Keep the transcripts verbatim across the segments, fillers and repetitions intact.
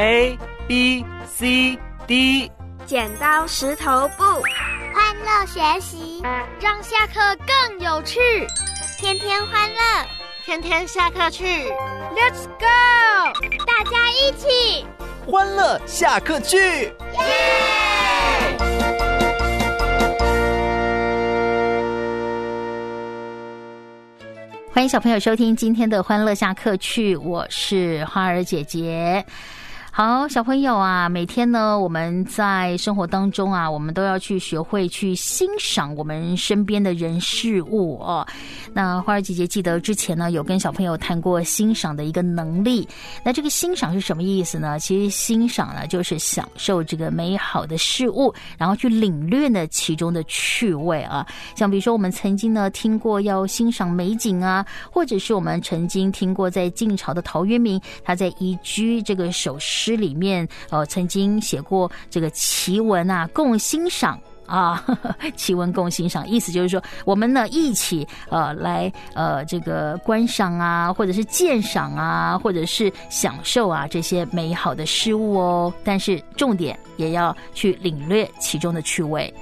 A B C D。 剪刀石头布， 欢乐学习， 让下课更有趣。 天天欢乐， 天天下课去。 Let's go！ 大家一起欢乐下课去，耶！ 欢迎小朋友收听今天的欢乐下课去，我是花儿姐姐。好，小朋友啊，每天呢，我们在生活当中啊，我们都要去学会去欣赏我们身边的人事物哦。那花儿姐姐记得之前呢，有跟小朋友谈过欣赏的一个能力。那这个欣赏是什么意思呢？其实欣赏呢，就是享受这个美好的事物，然后去领略呢其中的趣味啊。像比如说，我们曾经呢听过要欣赏美景啊，或者是我们曾经听过在晋朝的陶渊明，他在移居这个首诗。诗里面呃曾经写过这个奇文啊共欣赏啊，呵呵奇文共欣赏，意思就是说我们呢一起呃来呃这个观赏啊，或者是鉴赏啊，或者是享受啊这些美好的事物哦，但是重点也要去领略其中的趣味。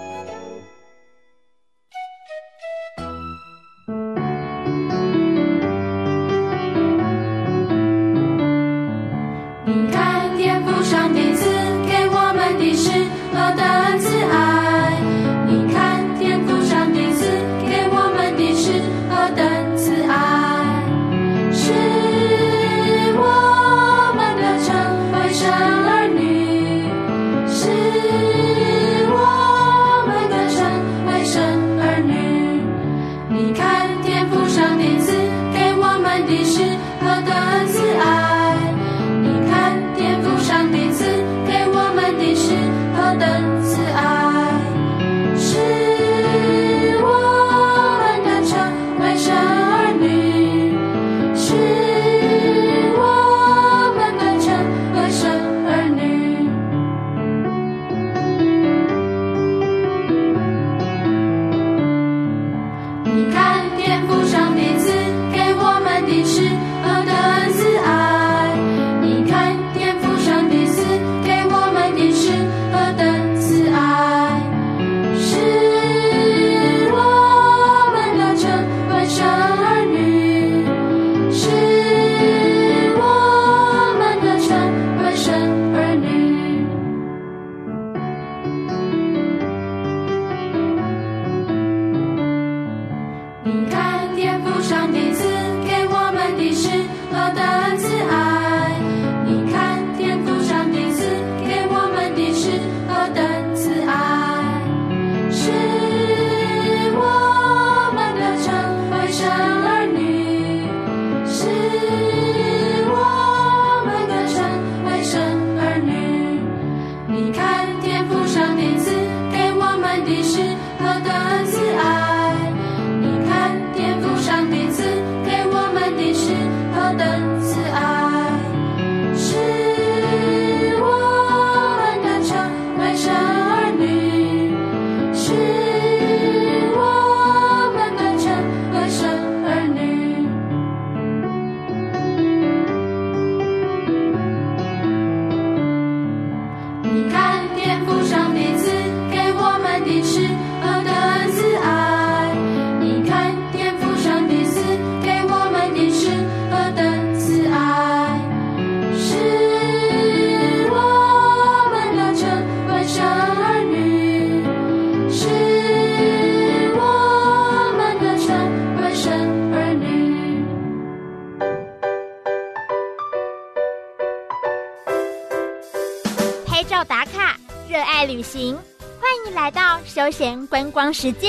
旅行，欢迎来到休闲观光时间。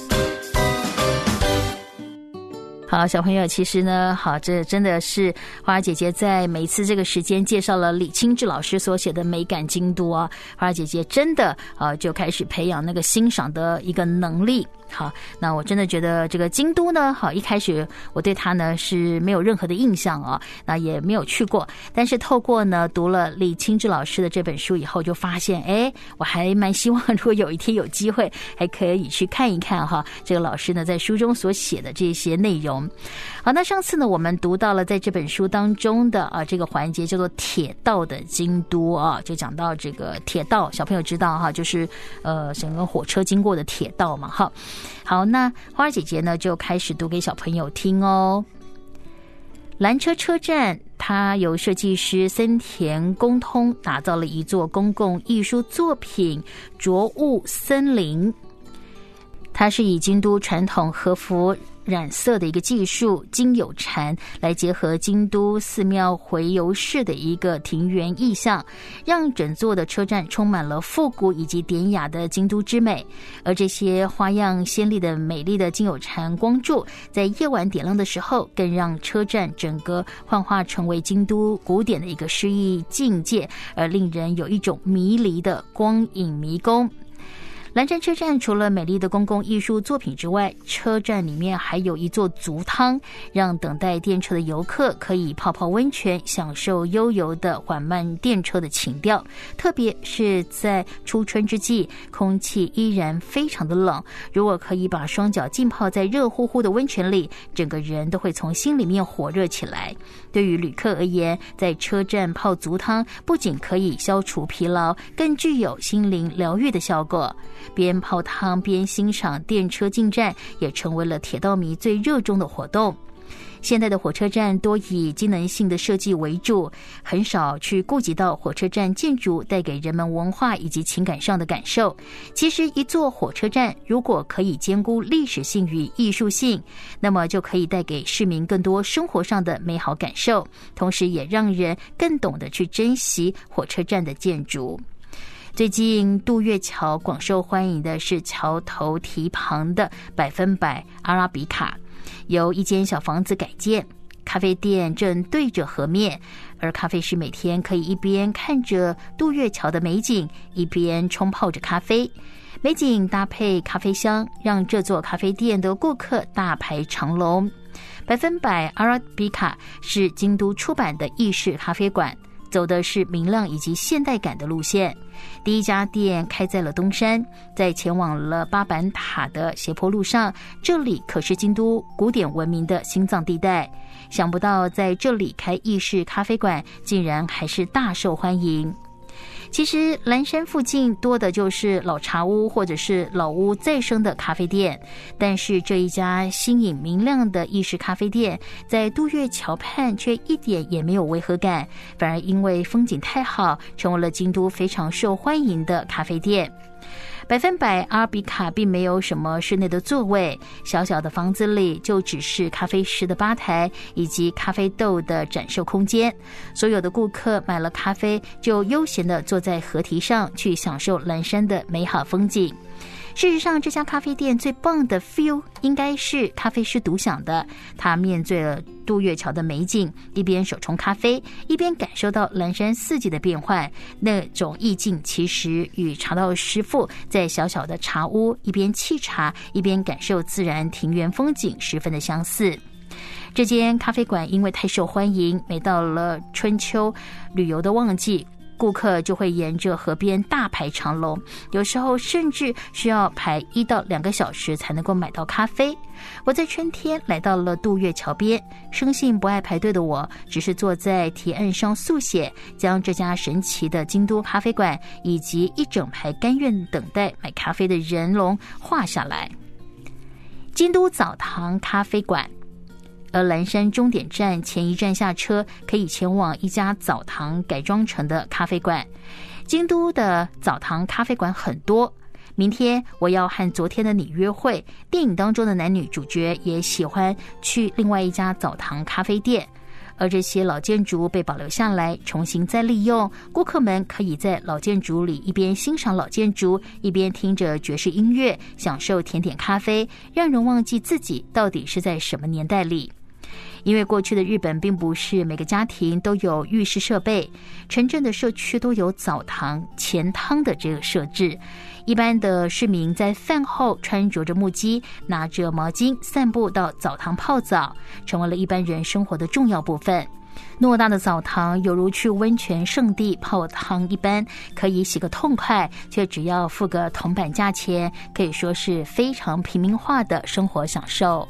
好，小朋友，其实呢，好，这真的是花儿姐姐在每次这个时间介绍了李清志老师所写的《美感京都》啊，花儿姐姐真的呃就开始培养那个欣赏的一个能力。 好，那我真的觉得这个京都呢，好，一开始我对它呢是没有任何的印象哦，那也没有去过。但是透过呢读了李清志老师的这本书以后，就发现，哎，我还蛮希望，如果有一天有机会，还可以去看一看哈，这个老师呢在书中所写的这些内容。好，那上次呢我们读到了在这本书当中的啊这个环节叫做铁道的京都啊，就讲到这个铁道，小朋友知道哈，就是呃整个火车经过的铁道嘛哈。好，那花儿姐姐呢就开始读给小朋友听哦。蓝车车站，它由设计师森田公通打造了一座公共艺术作品着物森林。它是以京都传统和服染色的一个技术金有禅来结合京都寺庙回游式的一个庭园意象，让整座的车站充满了复古以及典雅的京都之美。而这些花样鲜丽的美丽的金有禅光柱在夜晚点亮的时候，更让车站整个幻化成为京都古典的一个诗意境界，而令人有一种迷离的光影迷宫。蓝山车站除了美丽的公共艺术作品之外，车站里面还有一座足汤，让等待电车的游客可以泡泡温泉，享受悠游的缓慢电车的情调。特别是在初春之际，空气依然非常的冷，如果可以把双脚浸泡在热乎乎的温泉里，整个人都会从心里面火热起来。对于旅客而言，在车站泡足汤不仅可以消除疲劳，更具有心灵疗愈的效果。边泡汤边欣赏电车进站，也成为了铁道迷最热衷的活动。现在的火车站多以机能性的设计为主，很少去顾及到火车站建筑带给人们文化以及情感上的感受。其实一座火车站如果可以兼顾历史性与艺术性，那么就可以带给市民更多生活上的美好感受，同时也让人更懂得去珍惜火车站的建筑。最近渡月桥广受欢迎的是桥头堤旁的百分百阿拉比卡，由一间小房子改建，咖啡店正对着河面，而咖啡师每天可以一边看着渡月桥的美景，一边冲泡着咖啡。美景搭配咖啡香，让这座咖啡店的顾客大排长龙。百分百阿拉比卡是京都出版的意式咖啡馆，走的是明亮以及现代感的路线。第一家店开在了东山，在前往了八坂塔的斜坡路上，这里可是京都古典文明的心脏地带。想不到在这里开意式咖啡馆，竟然还是大受欢迎。其实蓝山附近多的就是老茶屋或者是老屋再生的咖啡店，但是这一家新颖明亮的意式咖啡店在渡月桥畔却一点也没有违和感，反而因为风景太好，成为了京都非常受欢迎的咖啡店。百分百阿拉比卡并没有什么室内的座位，小小的房子里就只是咖啡师的吧台以及咖啡豆的展售空间。所有的顾客买了咖啡，就悠闲地坐在河堤上去享受蓝山的美好风景。事实上，这家咖啡店最棒的 feel 应该是咖啡师独享的。他面对了渡月桥的美景，一边手冲咖啡，一边感受到蓝山四季的变换，那种意境其实与茶道师傅在小小的茶屋一边沏茶一边感受自然庭园风景十分的相似。这间咖啡馆因为太受欢迎，每到了春秋旅游的旺季，顾客就会沿着河边大排长龙，有时候甚至需要排一到两个小时才能够买到咖啡。我在春天来到了渡月桥边，生性不爱排队的我，只是坐在堤岸上速写，将这家神奇的京都咖啡馆以及一整排甘愿等待买咖啡的人龙画下来。京都澡堂咖啡馆，而蓝山终点站前一站下车，可以前往一家澡堂改装成的咖啡馆。京都的澡堂咖啡馆很多，明天我要和昨天的你约会。电影当中的男女主角也喜欢去另外一家澡堂咖啡店，而这些老建筑被保留下来，重新再利用。顾客们可以在老建筑里一边欣赏老建筑，一边听着爵士音乐，享受甜点咖啡，让人忘记自己到底是在什么年代里。 因为过去的日本并不是每个家庭都有浴室设备，城镇的社区都有澡堂、钱汤的这个设置。一般的市民在饭后穿着着木屐，拿着毛巾散步到澡堂泡澡，成为了一般人生活的重要部分。偌大的澡堂犹如去温泉圣地泡汤一般，可以洗个痛快，却只要付个铜板价钱，可以说是非常平民化的生活享受。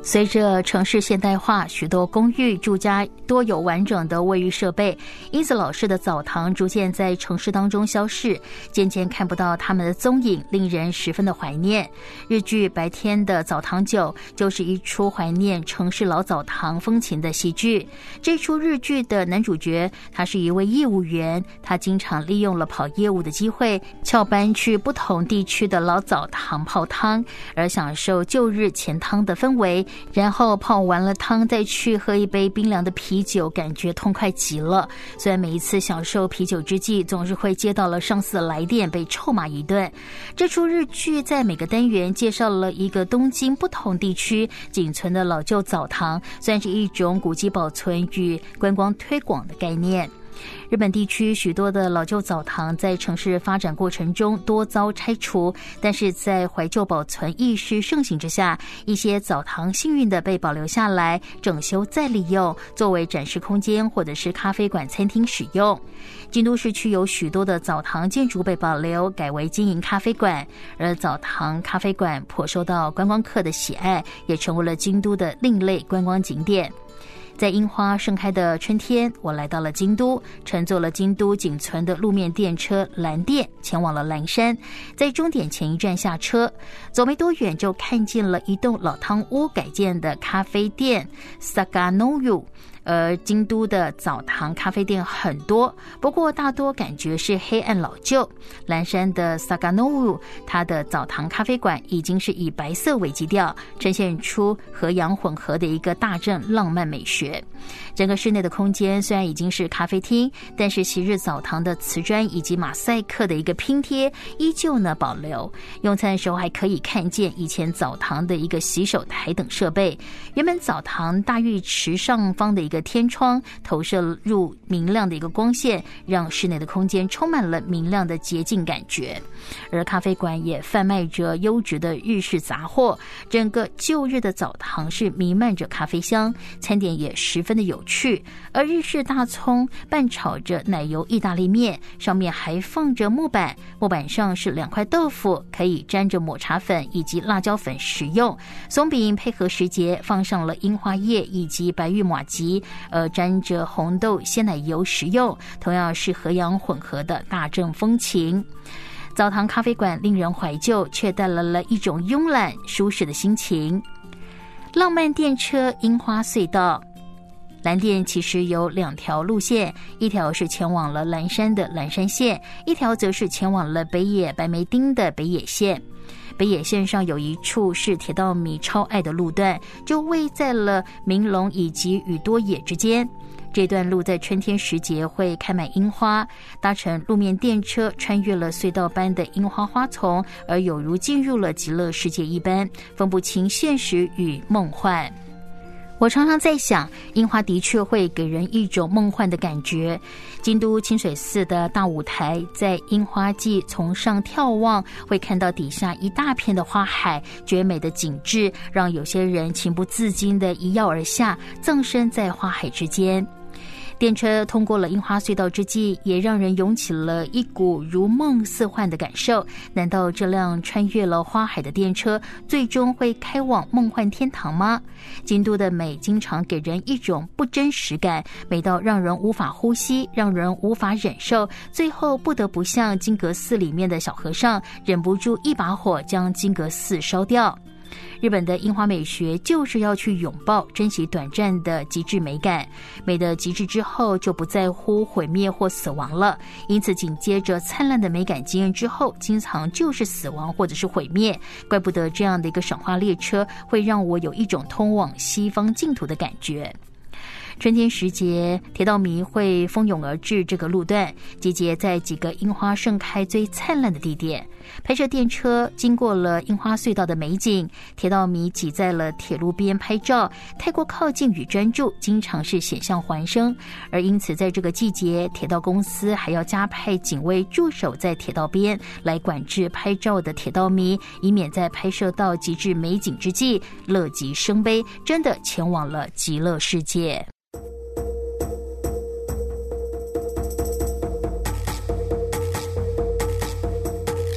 随着城市现代化，许多公寓住家多有完整的卫浴设备，因此老式的澡堂逐渐在城市当中消逝，渐渐看不到他们的踪影，令人十分的怀念。日剧《白天的澡堂酒》就是一出怀念城市老澡堂风情的戏剧。这出日剧的男主角他是一位业务员，他经常利用了跑业务的机会，翘班去不同地区的老澡堂泡汤，而享受旧日钱汤的氛围，然后泡完了汤再去喝一杯冰凉的啤酒，感觉痛快极了。虽然每一次享受啤酒之际，总是会接到了上司的来电，被臭骂一顿。这出日剧在每个单元介绍了一个东京不同地区仅存的老旧澡堂，算是一种古迹保存与观光推广的概念。日本地区许多的老旧澡堂在城市发展过程中多遭拆除，但是在怀旧保存意识盛行之下，一些澡堂幸运的被保留下来，整修再利用，作为展示空间或者是咖啡馆餐厅使用。京都市区有许多的澡堂建筑被保留，改为经营咖啡馆，而澡堂咖啡馆颇受到观光客的喜爱，也成为了京都的另类观光景点。在樱花盛开的春天，我来到了京都，乘坐了京都仅存的路面电车蓝电，前往了岚山。在终点前一站下车，走没多远就看见了一栋老汤屋改建的咖啡店 Saganoyu。而京都的澡堂咖啡店很多，不过大多感觉是黑暗老旧。岚山的 Saganoyu 它的澡堂咖啡馆已经是以白色为基调，呈现出和洋混合的一个大正浪漫美学。整个室内的空间虽然已经是咖啡厅，但是昔日澡堂的瓷砖以及马赛克的一个拼贴依旧呢保留。用餐的时候还可以看见以前澡堂的一个洗手台等设备。原本澡堂大浴池上方的一个天窗投射入明亮的一个光线，让室内的空间充满了明亮的洁净感觉。而咖啡馆也贩卖着优质的日式杂货，整个旧日的澡堂是弥漫着咖啡香，餐点也十分的有趣。而日式大葱拌炒着奶油意大利面，上面还放着木板，木板上是两块豆腐，可以沾着抹茶粉以及辣椒粉食用。松饼配合时节，放上了樱花叶以及白玉麻糬，呃，沾着红豆鲜奶油食用，同样是和洋混合的大正风情。澡堂咖啡馆令人怀旧，却带来了一种慵懒舒适的心情。浪漫电车樱花隧道，蓝电其实有两条路线，一条是前往了岚山的岚山线，一条则是前往了北野白梅町的北野线。北野线上有一处是铁道迷超爱的路段，就位在了明龙以及宇多野之间。这段路在春天时节会开满樱花，搭乘路面电车穿越了隧道般的樱花花丛，而有如进入了极乐世界一般，分不清现实与梦幻。我常常在想，樱花的确会给人一种梦幻的感觉。京都清水寺的大舞台，在樱花季从上眺望，会看到底下一大片的花海，绝美的景致让有些人情不自禁地一跃而下，葬身在花海之间。电车通过了樱花隧道之际，也让人涌起了一股如梦似幻的感受。难道这辆穿越了花海的电车最终会开往梦幻天堂吗？京都的美经常给人一种不真实感，美到让人无法呼吸，让人无法忍受，最后不得不像金阁寺里面的小和尚，忍不住一把火将金阁寺烧掉。日本的樱花美学就是要去拥抱、珍惜短暂的极致美感，美的极致之后就不在乎毁灭或死亡了。因此，紧接着灿烂的美感经验之后，经常就是死亡或者是毁灭。怪不得这样的一个赏花列车会让我有一种通往西方净土的感觉。春天时节，铁道迷会蜂拥而至这个路段，集结在几个樱花盛开最灿烂的地点。拍摄电车经过了樱花隧道的美景，铁道迷挤在了铁路边拍照，太过靠近与专注，经常是险象环生。而因此，在这个季节，铁道公司还要加派警卫驻守在铁道边，来管制拍照的铁道迷，以免在拍摄到极致美景之际，乐极生悲，真的前往了极乐世界。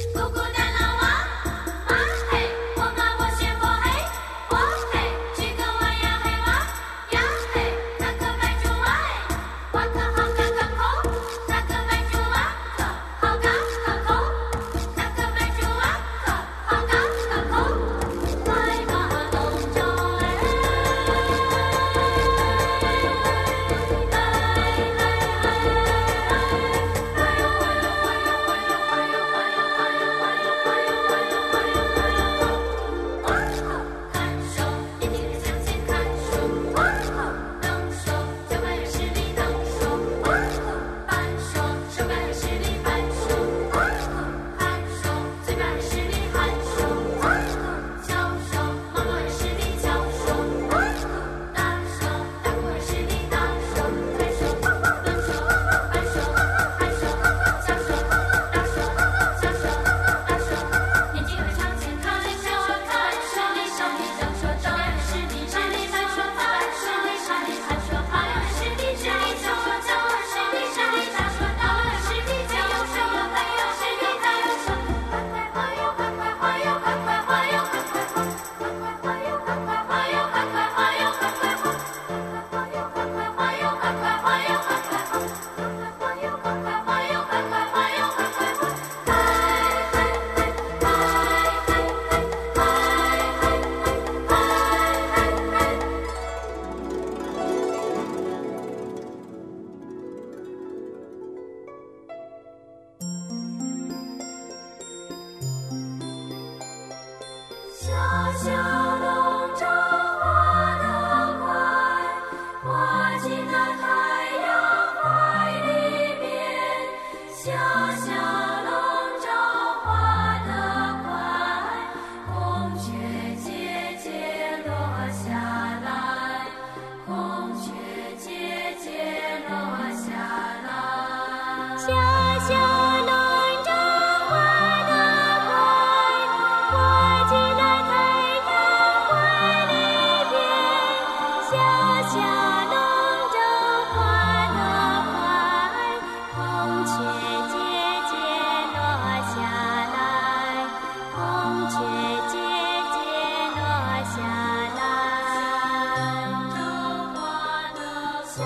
姑姑大老王，啊嘿，我马我先佛嘿，我嘿，举个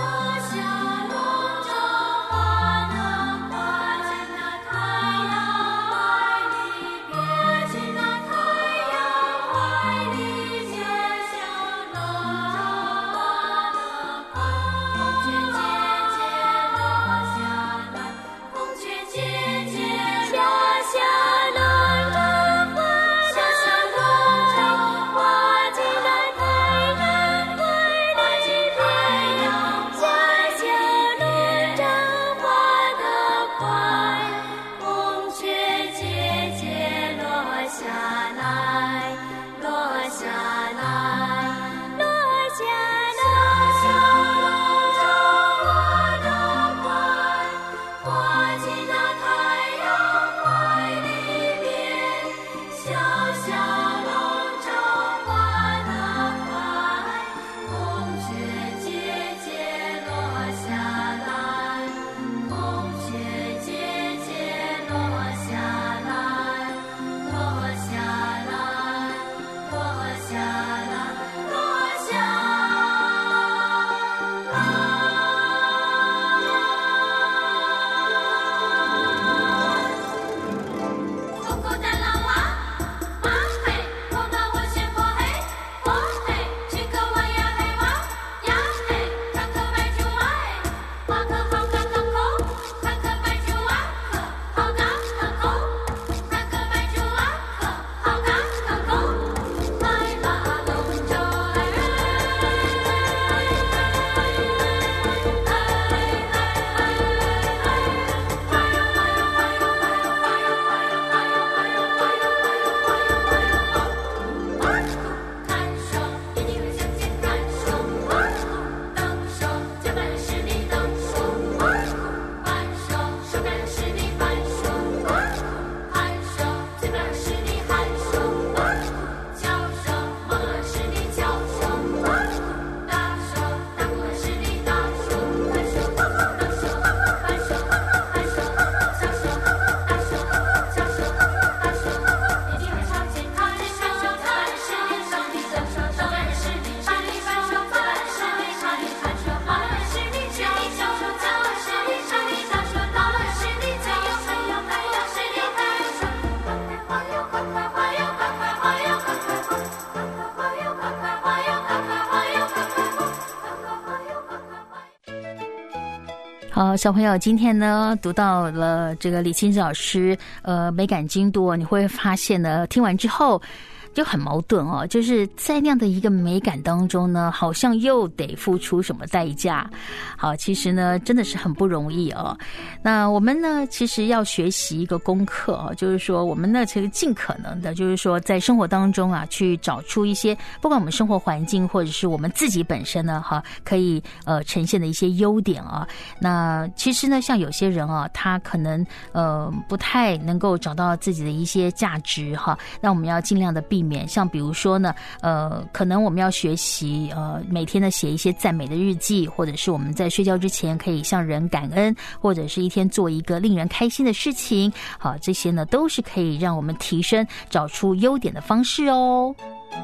好，小朋友，今天呢读到了这个李清志老师呃美感精读，你会发现呢，听完之后就很矛盾哦，就是在那样的一个美感当中呢，好像又得付出什么代价。好，其实呢真的是很不容易哦。那我们呢其实要学习一个功课哦，就是说我们呢其实尽可能的就是说在生活当中啊，去找出一些不管我们生活环境或者是我们自己本身呢哈，可以呃呈现的一些优点啊。那其实呢像有些人啊，他可能呃不太能够找到自己的一些价值哈，那我们要尽量的避免，像比如说呢呃可能我们要学习呃每天的写一些赞美的日记，或者是我们在睡觉之前可以向人感恩，或者是一天做一个令人开心的事情。好，这些呢都是可以让我们提升找出优点的方式哦。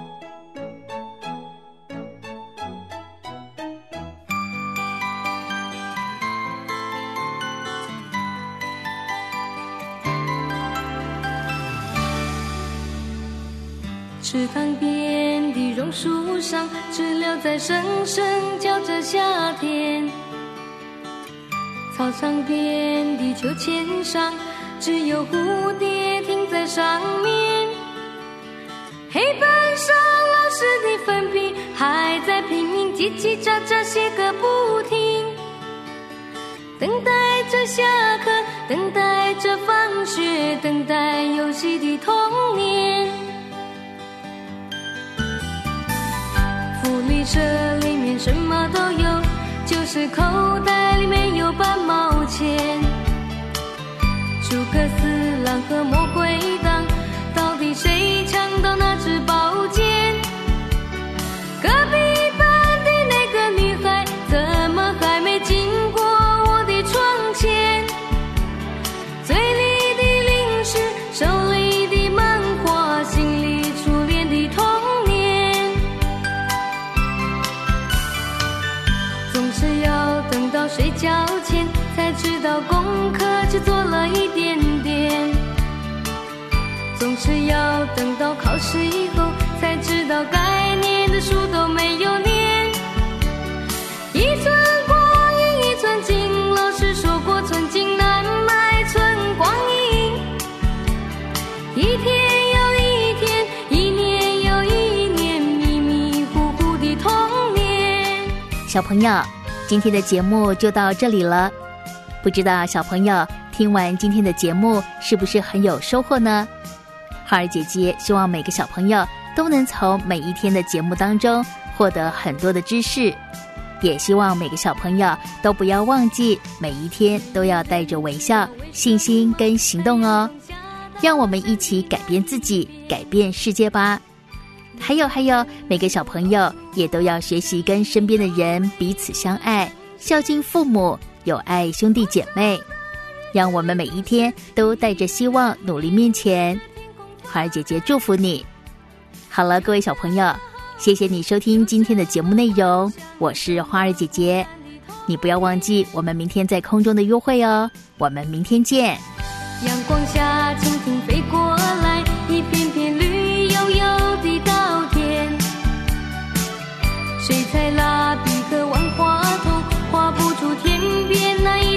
池塘边的榕树上，知了在声声叫着夏天。草场边的秋千上，只有蝴蝶停在上面。黑板上老师的粉笔还在拼命叽叽喳喳写个不停，等待着下课，等待着放学，等待游戏的童年。福利社里面什么都有，就是口袋里面有半毛钱。诸葛四郎和魔鬼党，到底谁抢到那支宝剑？隔壁班的那个女孩，怎么还没经过我的窗前？嘴里的零食，手里的漫画，心里初恋的童年。总是要总是要等到考试以后才知道该念的书都没有念。一寸光阴一寸金，老师说过寸金难买寸光阴。一天又一天，一年又一年，迷迷糊糊的童年。 小朋友，今天的节目就到这里了。不知道小朋友听完今天的节目是不是很有收获呢？花儿姐姐希望每个小朋友都能从每一天的节目当中获得很多的知识，也希望每个小朋友都不要忘记每一天都要带着微笑、信心跟行动哦。让我们一起改变自己，改变世界吧。还有还有，每个小朋友也都要学习跟身边的人彼此相爱，孝敬父母，有爱兄弟姐妹。让我们每一天都带着希望努力面前。花儿姐姐祝福你。好了，各位小朋友，谢谢你收听今天的节目内容，我是花儿姐姐。你不要忘记我们明天在空中的约会哦，我们明天见。 阳光下蜻蜓飞过来，一片片绿油油的稻田，水彩蜡笔和万花筒画不出天边那一